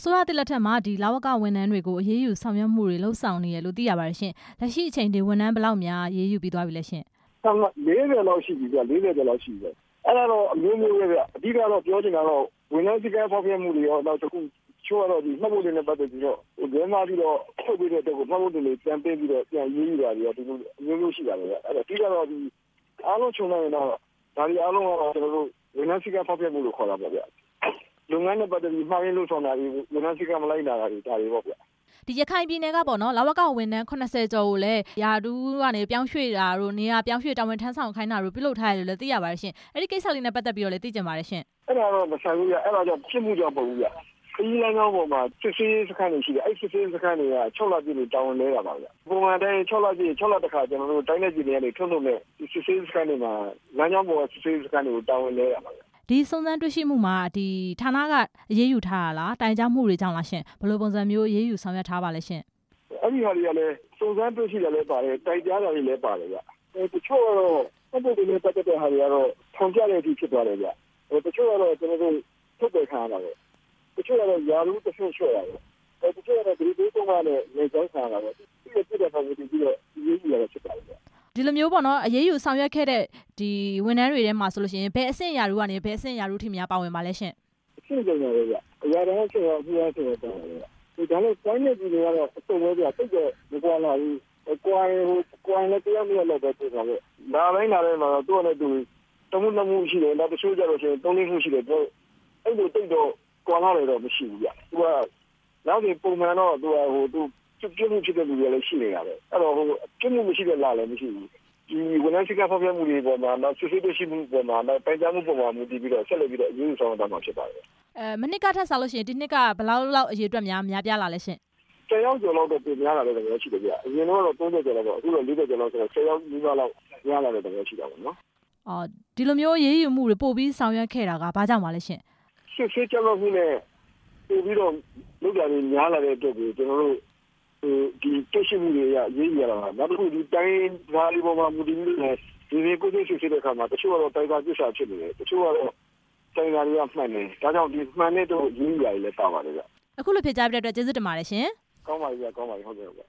ဆိုရတဲ့လက်ထက်မှာဒီလဝကဝန်ထမ်းတွေကိုအရေးယူဆောင်ရွက်မှုတွေလှုပ်ဆောင်နေရလို့သိရပါတယ်ရှင်လက်ရှိအချိန်ဒီဝန်ထမ်းဘယ်လောက်များအရေးယူပြီးသွားပြီလဲရှင် 40လောက်ရှိပြီဗျ40ကျော်လောက်ရှိပြီအဲ့ဒါတော့အမျိုးမျိုးပဲဗျအဓိကတော့ပြောချင်တာတော့ဝန်ထမ်းစည်းကမ်းဖောက်ဖျက်မှုတွေရောနောက်တစ်ခုချိုးရတော့ဒီမှတ်ဖို့တွေနဲ့ပတ်သက်ပြီးတော့ဒဲမာပြီးတော့ထုတ်ပြီးတော့မှတ်ဖို့တွေပြန်ပေးပြီးတော့ပြန်ရေးယူတာတွေရောဒီလိုအမျိုးမျိုးရှိပါတယ်ဗျအဲ့ဒါအဓိကတော့ဒီအားလုံးချုံလိုက်ရင်တော့ဒါတွေအားလုံးကတော့ကျွန်တော်တို့ဝန်ထမ်းစည်းကမ်းဖောက်ဖျက်မှုလို့ခေါ်တာပါဗျလုပ်ငန်းနဲ့ပတ်သက်ပြီးမှားရင်းလို့ဆောင်တာဒီဝန်ထမ်းစည်းကမ်းမလိုက်တာတွေဒါတွေပေါ့ဗျဒီရခိုင်ပြည်နယ်ကပေါ့နော်လဝကဝန်ထမ်း80ကျော်ကိုလည်းယာတူးကနေပြောင်းရွှေ့တာတို့နေရာပြောင်းရွှေ့တာဝန်ထမ်းဆောင်ခိုင်းတာတို့ပြုလုပ်ထားရတယ်လို့လည်းသိရပါတယ်ရှင်အဲ့ဒီကိစ္စလေးနဲ့ပတ်သက်ပြီးတော့လည်းသိကြပါတယ်ရှင်အဲ့ဒါတော့မဆိုင်ဘူးဗျအဲ့ဒါကြောင့်ဖြစ်မှုကြောင့်ပုံဘူးဗျခရီးလမ်းကြောင်းပေါ်မှာစစ်ဆေးစခန်းတွေရှိတယ်အဲ့စစ်ဆေးစခန်းတွေက6လပြည့်လို့တာဝန်လဲတာပါဗျပုံမှန်တိုင်း6လပြည့်6လတခါကျွန်တော်တို့တိုင်းနယ်ပြည်နယ်ကနေထုတ်လုပ်မဲ့စစ်ဆေးစခန်းတွေမှာလမ်းကြောင်းပေါ်ကစစ်ဆေးစခန်းတွေကိုတာဝန်လဲရပါဗျဒီစုံစမ်းတွေ့ရှိမှုမှာဒီဌာနကအရေးယူထားတာလားတိုင်ကြားမှုတွေကြောင့်လားရှင်ဘယ်လိုပုံစံမျိုးအရေးယူဆောင်ရွက်ထားပါလဲရှင်အဲ့ဒီဟာတွေကလည်းစုံစမ်းတွေ့ရှိတယ်လည်းပါတယ်တိုင်ကြားတာတွေလည်းပါတယ်ဗျတချို့ကတော့ပုံပုံတွေပတ်သက်တဲ့ဟာတွေကတော့ထောင်ကျတဲ့အထိဖြစ်သွားတယ်ဗျတချို့ကတော့ကျွန်တော်တို့ထုတ်ပယ်ခံရတာပဲတချို့ကတော့ယာရုတစ်ဆွတ်ဆွဲရတယ်တချို့ကတော့ဒီလိုပုံမှန်နဲ့နေကြောင်းခံရတာပဲဒီလိုပြတဲ့ပုံတွေပြီးတော့အရေးယူရတာဖြစ်ပါတယ်ဗျဒီလိုမျိုးပေါ့နော်အရေးယူဆောင်ရွက်ခဲ့တဲ့ဒီဝန်ထမ်းတွေထဲမှာဆိုလို့ရှိရင်ဘယ်အဆင့်အရာတွေကနေဘယ်အဆင့်အရာတွေထိများပါဝင်ပါလဲရှင်အဆင့်ကြိမ်ပါပဲဗျအရာတိုင်းဆိုတော့အများဆိုတော့ပါတယ်ဗျဒါလည်းတိုင်းနယ်ပြည်တွေကတော့အစုံပဲဗျတိတ်တော့မကွာလာဘူးကွာလည်းတရားမရတော့ပဲဖြစ်တာပဲဒါတိုင်းလာတယ်မှာတော့သူ့နဲ့သူတမှုနှစ်မှုရှိတယ်နောက်တချို့ကြတော့ရှင်သုံးလေးမှုရှိတယ်တော့အဲ့လိုတိတ်တော့ကွာလာတယ်တော့မရှိဘူးဗျသူကနောက်ဒီပုံမှန်တော့သူပြည့်မှုဖြစ်တဲ့လူတွေလည်းရှိနေတာပဲအဲ့တော့ပြည့်မှုမရှိတဲ့လားလည်းမရှိဘူးဒီဝန်ထမ်းစည်းကမ်းဖောက်ဖျက်မှုတွေပေါ်မှာနောက်စစ်ဆေးတွေ့ရှိမှုပေါ်မှာနောက်တိုင်ကြားမှုပေါ်မှာမူတည်ပြီးတော့ဆက်လက်ပြီးတော့အရေးယူဆောင်ရွက်မှာဖြစ်ပါတယ်မနစ်ကထပ်ဆလို့ရှိရင်ဒီနှစ်ကဘယ်လောက်အရေးအတွက်များပြားလာလဲရှင် 10ယောက်ကျော်လောက်တော့ပြင်များလာတဲ့တကယ်ရှိတယ်ဗျအရင်တော့30ကျော်လောက်ပေါ့အခုတော့40ကျော်လောက်ဆိုတော့10ယောက်နီးပါးလောက်များလာတဲ့တကယ်ရှိတာပေါ့နော်ဒီလိုမျိုးရေးယူမှုတွေပို့ပြီးဆောင်ရွက်ခဲ့တာကဘာကြောင့်ပါလဲရှင်စစ်ဆေးကြလို့မှုနဲ့ပို့ပြီးတော့လုပ်တာတွေများလာတဲ့အတွက်ကိုကျွန်တော်တို့ဒီတက်ရှိမှုတွေရရေးရတာနောက်တစ်ခုဒီတိုင်းဓာတ်လေးပေါ်မှာမူတည်ပြီးဒီကိုစစ်ဆေးတဲ့အခါမှာတချို့ကတော့တိုင်တာပြစ်စာဖြစ်နေတယ်တချို့ကတော့တိုင်တာတွေကမှန်တယ်ဒါကြောင့်ဒီမှန်တဲ့တော့ရေးရည်လည်းပါပါတယ်ဗျအခုလိုဖြစ်ကြပြတဲ့အတွက်ကျေးဇူးတင်ပါတယ်ရှင်ကောင်းပါပြီဗျကောင်းပါပြီဟုတ်ကဲ့